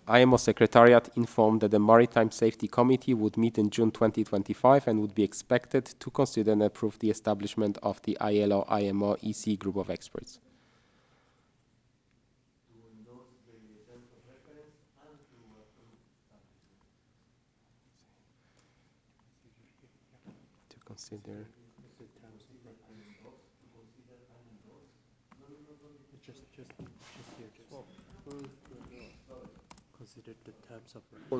IMO Secretariat informed that the Maritime Safety Committee would meet in June 2025 and would be expected to consider and approve the establishment of the ILO-IMO EC group of experts. To consider. Just here, just consider the terms of